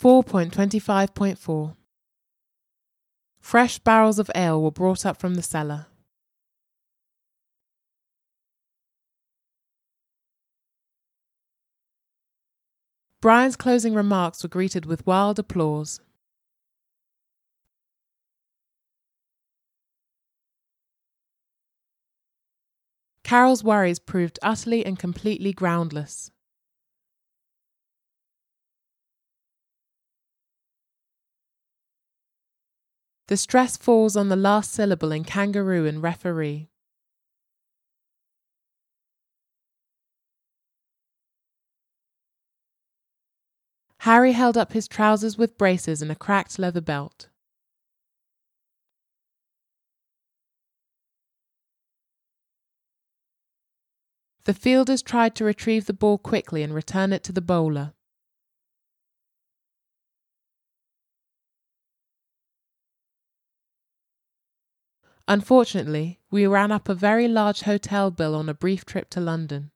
4.25.4 Fresh barrels of ale were brought up from the cellar. Brian's closing remarks were greeted with wild applause. Carol's worries proved utterly and completely groundless. The stress falls on the last syllable in kangaroo and referee. Harry held up his trousers with braces and a cracked leather belt. The fielders tried to retrieve the ball quickly and return it to the bowler. Unfortunately, we ran up a very large hotel bill on a brief trip to London.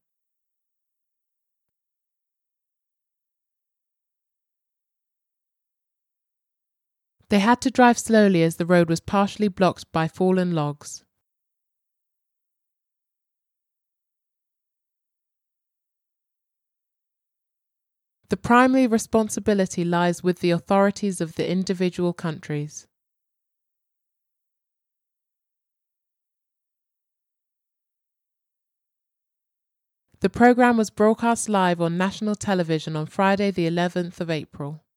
They had to drive slowly as the road was partially blocked by fallen logs. The primary responsibility lies with the authorities of the individual countries. The programme was broadcast live on national television on Friday the 11th of April.